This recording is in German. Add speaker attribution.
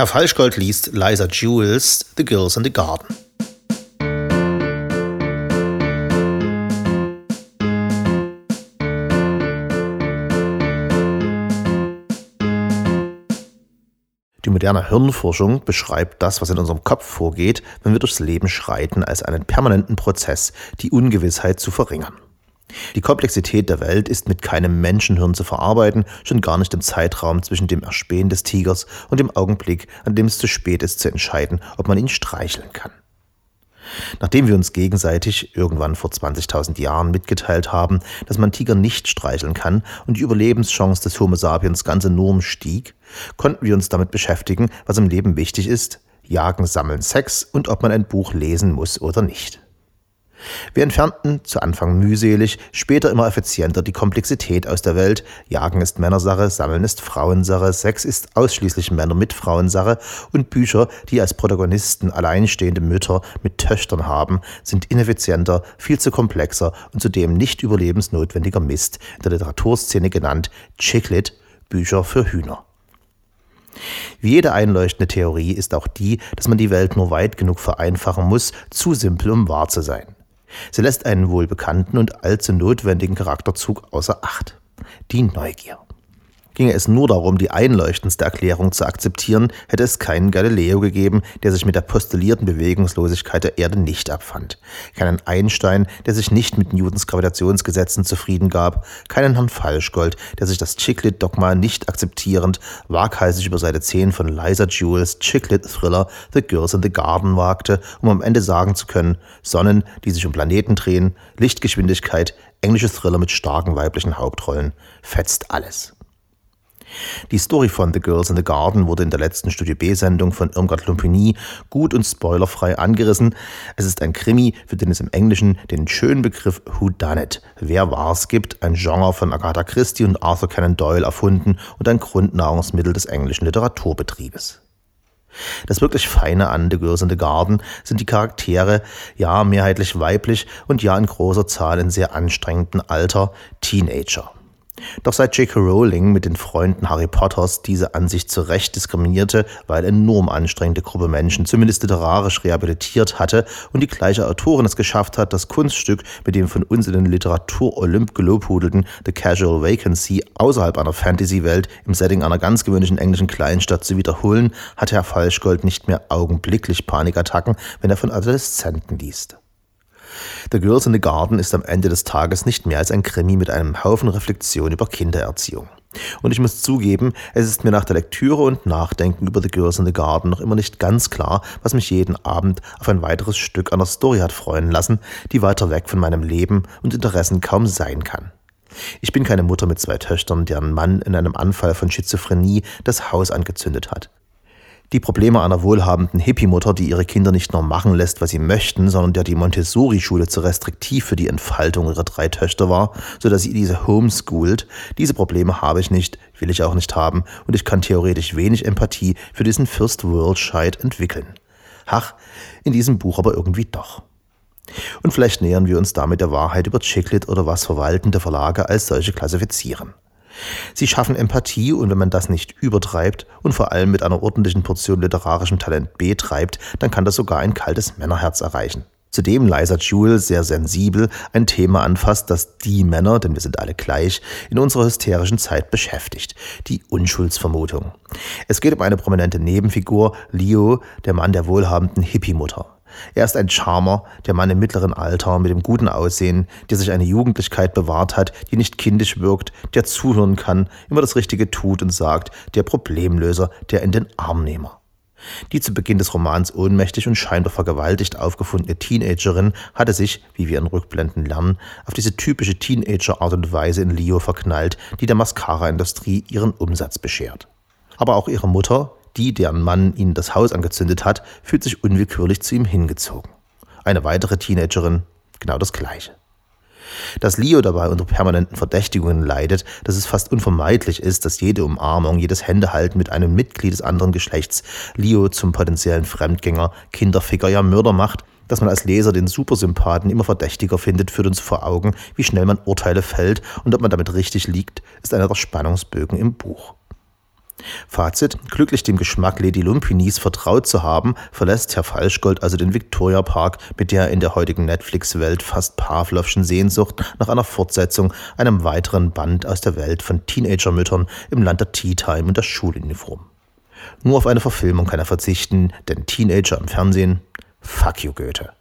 Speaker 1: Herr Falschgold liest Liza Jewels The Girls in the Garden. Die moderne Hirnforschung beschreibt das, was in unserem Kopf vorgeht, wenn wir durchs Leben schreiten, als einen permanenten Prozess, die Ungewissheit zu verringern. Die Komplexität der Welt ist mit keinem Menschenhirn zu verarbeiten, schon gar nicht im Zeitraum zwischen dem Erspähen des Tigers und dem Augenblick, an dem es zu spät ist, zu entscheiden, ob man ihn streicheln kann. Nachdem wir uns gegenseitig irgendwann vor 20.000 Jahren mitgeteilt haben, dass man Tiger nicht streicheln kann und die Überlebenschance des Homo sapiens ganz enorm stieg, konnten wir uns damit beschäftigen, was im Leben wichtig ist: Jagen, Sammeln, Sex und ob man ein Buch lesen muss oder nicht. Wir entfernten zu Anfang mühselig, später immer effizienter die Komplexität aus der Welt. Jagen ist Männersache, Sammeln ist Frauensache, Sex ist ausschließlich Männer mit Frauensache und Bücher, die als Protagonisten alleinstehende Mütter mit Töchtern haben, sind ineffizienter, viel zu komplexer und zudem nicht überlebensnotwendiger Mist, in der Literaturszene genannt Chick-Lit, Bücher für Hühner. Wie jede einleuchtende Theorie ist auch die, dass man die Welt nur weit genug vereinfachen muss, zu simpel, um wahr zu sein. Sie lässt einen wohlbekannten und allzu notwendigen Charakterzug außer Acht: die Neugier. Ginge es nur darum, die einleuchtendste Erklärung zu akzeptieren, hätte es keinen Galileo gegeben, der sich mit der postulierten Bewegungslosigkeit der Erde nicht abfand, keinen Einstein, der sich nicht mit Newtons Gravitationsgesetzen zufrieden gab, keinen Herrn Falschgold, der sich das Chick-Lit-Dogma nicht akzeptierend waghalsig über Seite 10 von Liza Jewels Chick-Lit-Thriller The Girls in the Garden wagte, um am Ende sagen zu können: Sonnen, die sich um Planeten drehen, Lichtgeschwindigkeit, englische Thriller mit starken weiblichen Hauptrollen, fetzt alles. Die Story von The Girls in the Garden wurde in der letzten Studio B-Sendung von Irmgard Lumpini gut und spoilerfrei angerissen. Es ist ein Krimi, für den es im Englischen den schönen Begriff Whodunit, wer war's, gibt, ein Genre von Agatha Christie und Arthur Conan Doyle erfunden und ein Grundnahrungsmittel des englischen Literaturbetriebes. Das wirklich Feine an The Girls in the Garden sind die Charaktere, ja mehrheitlich weiblich und ja in großer Zahl in sehr anstrengendem Alter, Teenager. Doch seit J.K. Rowling mit den Freunden Harry Potters diese Ansicht zu Recht diskriminierte, weil enorm anstrengende Gruppe Menschen zumindest literarisch rehabilitiert hatte und die gleiche Autorin es geschafft hat, das Kunststück mit dem von uns in den Literatur-Olymp gelobhudelten The Casual Vacancy außerhalb einer Fantasy-Welt im Setting einer ganz gewöhnlichen englischen Kleinstadt zu wiederholen, hatte Herr Falschgold nicht mehr augenblicklich Panikattacken, wenn er von Adoleszenten liest. The Girls in the Garden ist am Ende des Tages nicht mehr als ein Krimi mit einem Haufen Reflexion über Kindererziehung. Und ich muss zugeben, es ist mir nach der Lektüre und Nachdenken über The Girls in the Garden noch immer nicht ganz klar, was mich jeden Abend auf ein weiteres Stück einer Story hat freuen lassen, die weiter weg von meinem Leben und Interessen kaum sein kann. Ich bin keine Mutter mit 2 Töchtern, deren Mann in einem Anfall von Schizophrenie das Haus angezündet hat. Die Probleme einer wohlhabenden Hippie-Mutter, die ihre Kinder nicht nur machen lässt, was sie möchten, sondern der die Montessori-Schule zu restriktiv für die Entfaltung ihrer 3 Töchter war, sodass sie diese homeschoolt, diese Probleme habe ich nicht, will ich auch nicht haben und ich kann theoretisch wenig Empathie für diesen First-World-Scheit entwickeln. Ach, in diesem Buch aber irgendwie doch. Und vielleicht nähern wir uns damit der Wahrheit über Chick-Lit oder was verwaltende Verlage als solche klassifizieren. Sie schaffen Empathie und wenn man das nicht übertreibt und vor allem mit einer ordentlichen Portion literarischem Talent betreibt, dann kann das sogar ein kaltes Männerherz erreichen. Zudem Liza Jewel sehr sensibel ein Thema anfasst, das die Männer, denn wir sind alle gleich, in unserer hysterischen Zeit beschäftigt: die Unschuldsvermutung. Es geht um eine prominente Nebenfigur, Leo, der Mann der wohlhabenden Hippie-Mutter. Er ist ein Charmer, der Mann im mittleren Alter mit dem guten Aussehen, der sich eine Jugendlichkeit bewahrt hat, die nicht kindisch wirkt, der zuhören kann, immer das Richtige tut und sagt, der Problemlöser, der in den Armnehmer. Die zu Beginn des Romans ohnmächtig und scheinbar vergewaltigt aufgefundene Teenagerin hatte sich, wie wir in Rückblenden lernen, auf diese typische Teenager-Art und Weise in Leo verknallt, die der Mascara-Industrie ihren Umsatz beschert. Aber auch ihre Mutter, die, deren Mann ihnen das Haus angezündet hat, fühlt sich unwillkürlich zu ihm hingezogen. Eine weitere Teenagerin, genau das Gleiche. Dass Leo dabei unter permanenten Verdächtigungen leidet, dass es fast unvermeidlich ist, dass jede Umarmung, jedes Händehalten mit einem Mitglied des anderen Geschlechts Leo zum potenziellen Fremdgänger, Kinderficker, ja Mörder macht, dass man als Leser den Supersympathen immer verdächtiger findet, führt uns vor Augen, wie schnell man Urteile fällt und ob man damit richtig liegt, ist einer der Spannungsbögen im Buch. Fazit: Glücklich dem Geschmack Lady Lumpinis vertraut zu haben, verlässt Herr Falschgold also den Victoria Park mit der in der heutigen Netflix-Welt fast Pavlovschen Sehnsucht nach einer Fortsetzung, einem weiteren Band aus der Welt von Teenagermüttern im Land der Tea Time und der Schuluniform. Nur auf eine Verfilmung kann er verzichten, denn Teenager im Fernsehen? Fuck you, Goethe.